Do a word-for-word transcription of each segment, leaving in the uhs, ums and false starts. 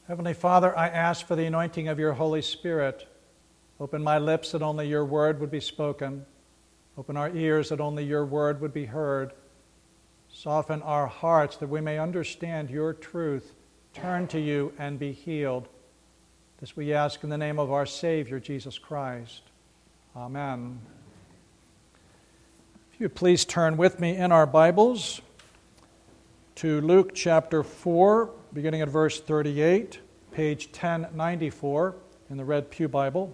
Heavenly Father, I ask for the anointing of your Holy Spirit. Open my lips that only your word would be spoken. Open our ears that only your word would be heard. Soften our hearts that we may understand your truth. Turn to you and be healed. This we ask in the name of our Savior, Jesus Christ. Amen. If you please turn with me in our Bibles to Luke chapter four, beginning at verse thirty-eight, page ten ninety-four in the Red Pew Bible.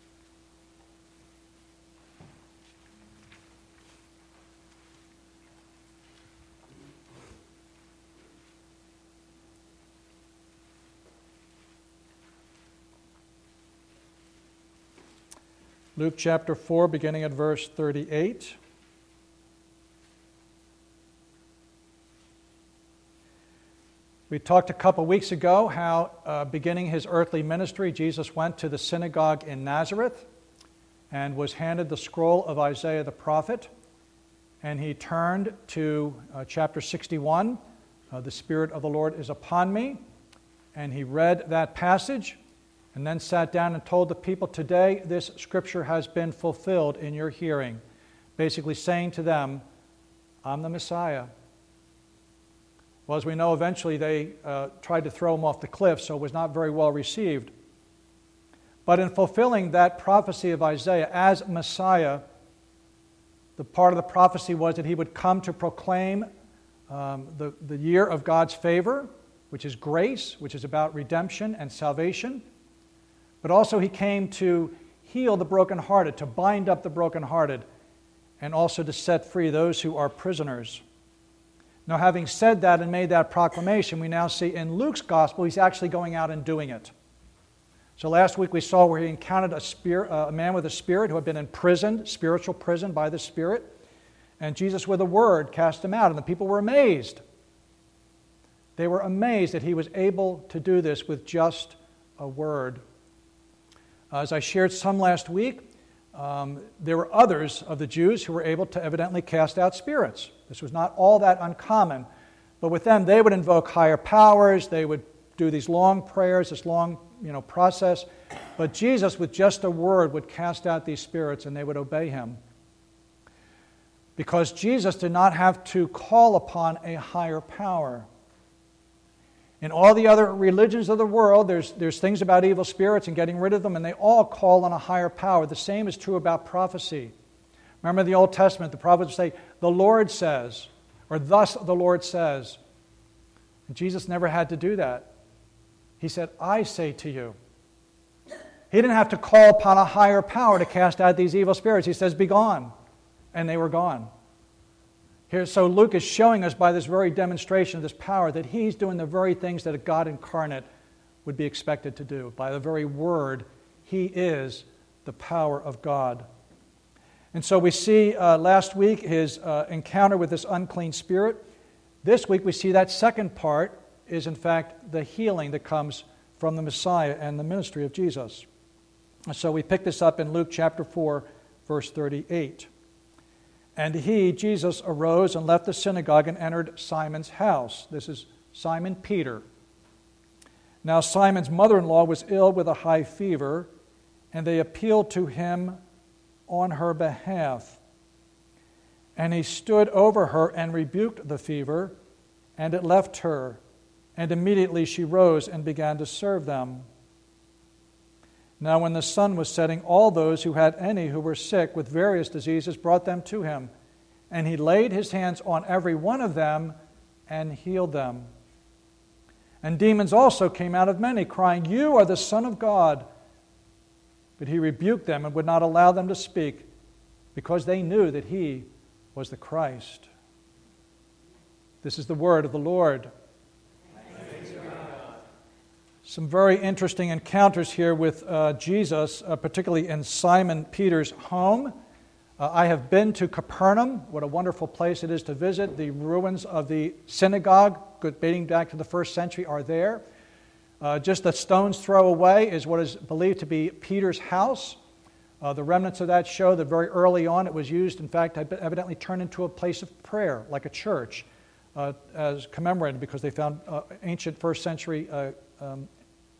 Luke chapter four, beginning at verse thirty-eight. We talked a couple weeks ago how, uh, beginning his earthly ministry, Jesus went to the synagogue in Nazareth and was handed the scroll of Isaiah the prophet. And he turned to uh, chapter sixty-one, uh, the Spirit of the Lord is upon me. And he read that passage and then sat down and told the people, today this scripture has been fulfilled in your hearing. Basically saying to them, I'm the Messiah. Well, as we know, eventually they uh, tried to throw him off the cliff, so it was not very well received. But in fulfilling that prophecy of Isaiah as Messiah, the part of the prophecy was that he would come to proclaim um, the, the year of God's favor, which is grace, which is about redemption and salvation. But also he came to heal the brokenhearted, to bind up the brokenhearted, and also to set free those who are prisoners. Now, having said that and made that proclamation, we now see in Luke's gospel he's actually going out and doing it. So last week we saw where he encountered a, spirit, uh, a man with a spirit who had been imprisoned, spiritual prison by the Spirit, and Jesus with a word cast him out, and the people were amazed. They were amazed that he was able to do this with just a word. As I shared some last week, um, there were others of the Jews who were able to evidently cast out spirits. This was not all that uncommon, but with them they would invoke higher powers, they would do these long prayers, this long you know, process, but Jesus with just a word would cast out these spirits and they would obey him. Because Jesus did not have to call upon a higher power. In all the other religions of the world, there's, there's things about evil spirits and getting rid of them, and they all call on a higher power. The same is true about prophecy. Remember in the Old Testament, the prophets would say, the Lord says, or thus the Lord says. And Jesus never had to do that. He said, I say to you. He didn't have to call upon a higher power to cast out these evil spirits. He says, be gone. And they were gone. Here, so Luke is showing us by this very demonstration of this power that he's doing the very things that a God incarnate would be expected to do. By the very word, he is the power of God. And so we see uh, last week his uh, encounter with this unclean spirit. This week we see that second part is in fact the healing that comes from the Messiah and the ministry of Jesus. And so we pick this up in Luke chapter four, verse thirty-eight. And he, Jesus, arose and left the synagogue and entered Simon's house. This is Simon Peter. Now Simon's mother-in-law was ill with a high fever, and they appealed to him on her behalf. And he stood over her and rebuked the fever, and it left her. And immediately she rose and began to serve them. Now when the sun was setting, all those who had any who were sick with various diseases brought them to him. And he laid his hands on every one of them and healed them. And demons also came out of many, crying, you are the Son of God. But he rebuked them and would not allow them to speak, because they knew that he was the Christ. This is the word of the Lord. Some very interesting encounters here with uh, Jesus, uh, particularly in Simon Peter's home. Uh, I have been to Capernaum. What a wonderful place it is to visit. The ruins of the synagogue, dating back to the first century, are there. Uh, just a stone's throw away is what is believed to be Peter's house. Uh, the remnants of that show that very early on it was used, in fact, evidently turned into a place of prayer, like a church, uh, as commemorated because they found uh, ancient first century uh, um,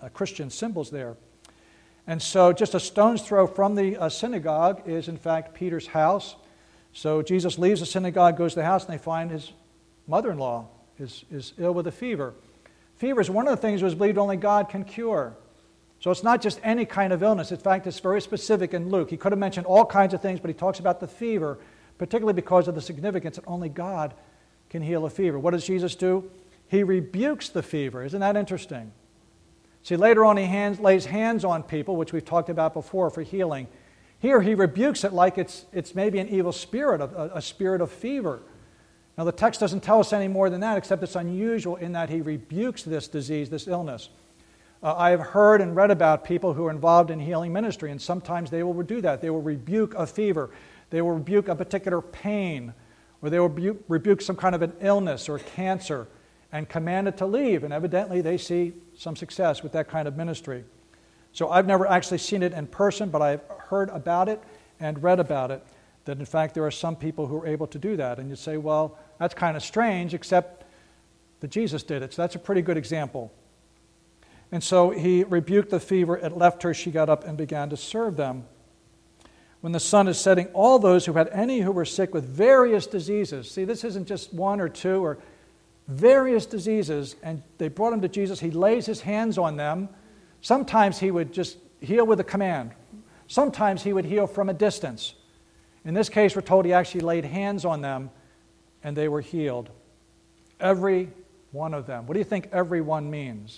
uh, Christian symbols there. And so just a stone's throw from the uh, synagogue is, in fact, Peter's house. So Jesus leaves the synagogue, goes to the house, and they find his mother-in-law is, is ill with a fever. Fever is one of the things that was believed only God can cure. So it's not just any kind of illness. In fact, it's very specific in Luke. He could have mentioned all kinds of things, but he talks about the fever, particularly because of the significance that only God can heal a fever. What does Jesus do? He rebukes the fever. Isn't that interesting? See, later on he hands, lays hands on people, which we've talked about before, for healing. Here he rebukes it like it's, it's maybe an evil spirit, a, a spirit of fever. Now the text doesn't tell us any more than that, except it's unusual in that he rebukes this disease, this illness. Uh, I have heard and read about people who are involved in healing ministry, and sometimes they will do that. They will rebuke a fever. They will rebuke a particular pain, or they will rebuke, rebuke some kind of an illness or cancer and command it to leave. And evidently they see some success with that kind of ministry. So I've never actually seen it in person, but I've heard about it and read about it, that in fact there are some people who are able to do that. And you say, well, that's kind of strange, except that Jesus did it. So that's a pretty good example. And so he rebuked the fever. It left her. She got up and began to serve them. When the sun is setting, all those who had any who were sick with various diseases. See, this isn't just one or two or various diseases. And they brought them to Jesus. He lays his hands on them. Sometimes he would just heal with a command. Sometimes he would heal from a distance. In this case, we're told he actually laid hands on them and they were healed. Every one of them. What do you think every one means?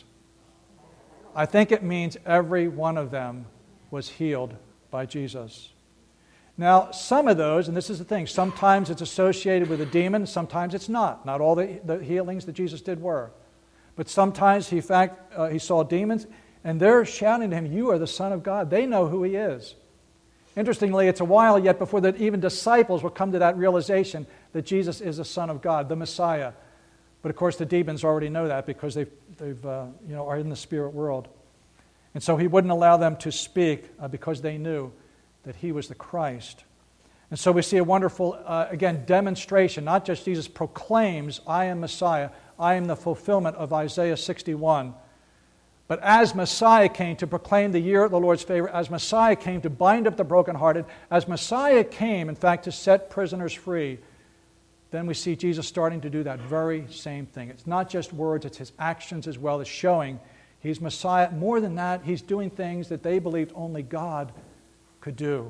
I think it means every one of them was healed by Jesus. Now, some of those, and this is the thing, sometimes it's associated with a demon, sometimes it's not. Not all the, the healings that Jesus did were. But sometimes, he, in fact, uh, he saw demons, and they're shouting to him, "You are the Son of God." They know who he is. Interestingly, it's a while yet before that even disciples will come to that realization that Jesus is the Son of God, the Messiah. But of course, the demons already know that because they've, they've uh, you know, are in the spirit world. And so he wouldn't allow them to speak uh, because they knew that he was the Christ. And so we see a wonderful, uh, again, demonstration. Not just Jesus proclaims, "I am Messiah, I am the fulfillment of Isaiah sixty-one." But as Messiah came to proclaim the year of the Lord's favor, as Messiah came to bind up the brokenhearted, as Messiah came, in fact, to set prisoners free, then we see Jesus starting to do that very same thing. It's not just words, it's his actions as well as showing he's Messiah. More than that, he's doing things that they believed only God could do.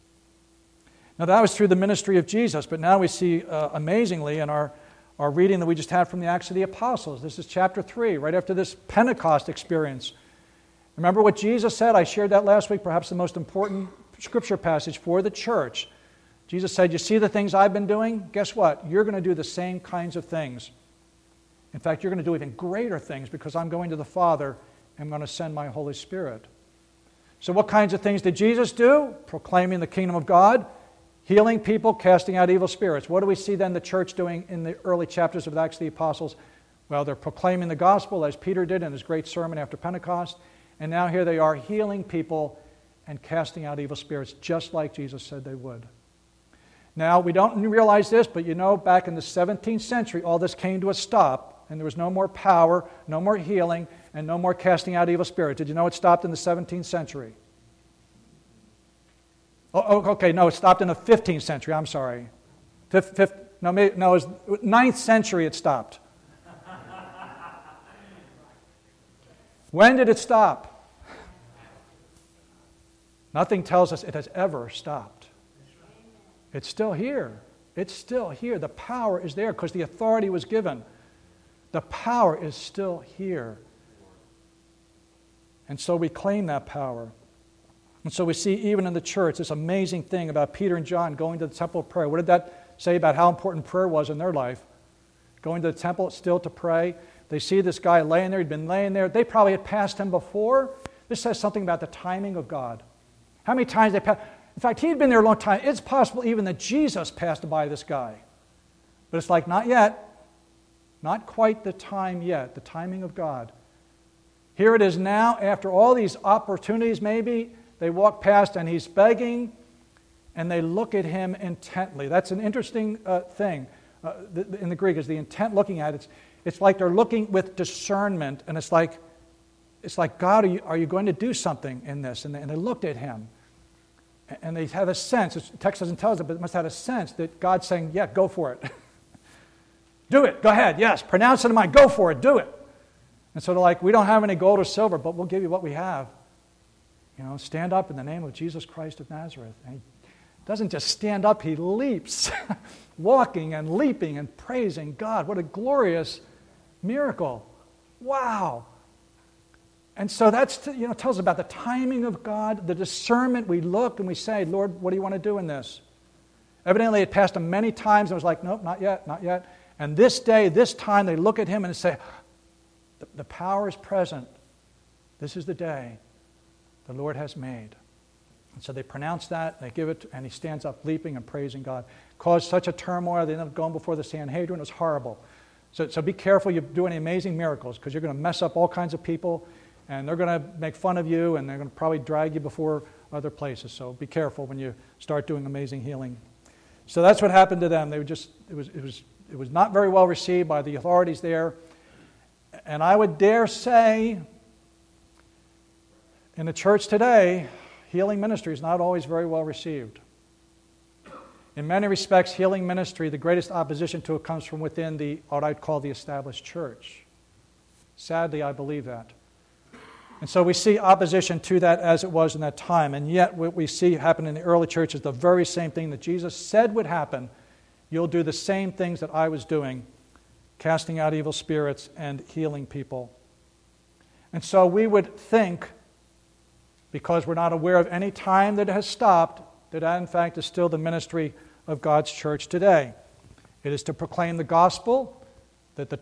Now that was through the ministry of Jesus, but now we see uh, amazingly in our, our reading that we just had from the Acts of the Apostles. This is chapter three, right after this Pentecost experience. Remember what Jesus said? I shared that last week, perhaps the most important scripture passage for the church. Jesus said, "You see the things I've been doing? Guess what? You're going to do the same kinds of things. In fact, you're going to do even greater things because I'm going to the Father and I'm going to send my Holy Spirit." So what kinds of things did Jesus do? Proclaiming the kingdom of God, healing people, casting out evil spirits. What do we see then the church doing in the early chapters of the Acts of the Apostles? Well, they're proclaiming the gospel as Peter did in his great sermon after Pentecost. And now here they are healing people and casting out evil spirits just like Jesus said they would. Now, we don't realize this, but you know, back in the seventeenth century, all this came to a stop, and there was no more power, no more healing, and no more casting out evil spirits. Did you know it stopped in the seventeenth century? Oh, okay, no, it stopped in the fifteenth century, I'm sorry. Fifth, fifth, no, maybe, no, it was ninth century it stopped. When did it stop? Nothing tells us it has ever stopped. It's still here. It's still here. The power is there because the authority was given. The power is still here. And so we claim that power. And so we see even in the church this amazing thing about Peter and John going to the temple of prayer. What did that say about how important prayer was in their life? Going to the temple still to pray. They see this guy laying there. He'd been laying there. They probably had passed him before. This says something about the timing of God. How many times they passed? In fact, he'd been there a long time. It's possible even that Jesus passed by this guy. But it's like, not yet. Not quite the time yet, the timing of God. Here it is now, after all these opportunities maybe, they walk past and he's begging, and they look at him intently. That's an interesting uh, thing uh, in the Greek, is the intent looking at it. It's, it's like they're looking with discernment, and it's like, it's like, God, are you, are you going to do something in this? And they, and they looked at him. And they had a sense, the text doesn't tell us it, but it must have had a sense that God's saying, yeah, go for it. Do it, go ahead, yes, pronounce it in mind, go for it, do it. And so they're like, we don't have any gold or silver, but we'll give you what we have. You know, stand up in the name of Jesus Christ of Nazareth. And he doesn't just stand up, he leaps, walking and leaping and praising God. What a glorious miracle. Wow. And so that's, you know, tells us about the timing of God, the discernment. We look and we say, Lord, what do you want to do in this? Evidently, it passed him many times and was like, nope, not yet, not yet. And this day, this time, they look at him and say, the, the power is present. This is the day the Lord has made. And so they pronounce that, they give it, and he stands up leaping and praising God. Caused such a turmoil, they ended up going before the Sanhedrin. It was horrible. So, so be careful you do any amazing miracles, because you're going to mess up all kinds of people, and they're going to make fun of you, and they're going to probably drag you before other places. So be careful when you start doing amazing healing. So that's what happened to them. They were just, it was, it was, it was not very well received by the authorities there. And I would dare say, in the church today, healing ministry is not always very well received. In many respects, healing ministry, the greatest opposition to it comes from within the, what I'd call the established church. Sadly, I believe that. And so we see opposition to that as it was in that time. And yet what we see happen in the early church is the very same thing that Jesus said would happen. You'll do the same things that I was doing, casting out evil spirits and healing people. And so we would think, because we're not aware of any time that it has stopped, that that in fact is still the ministry of God's church today. It is to proclaim the gospel, that the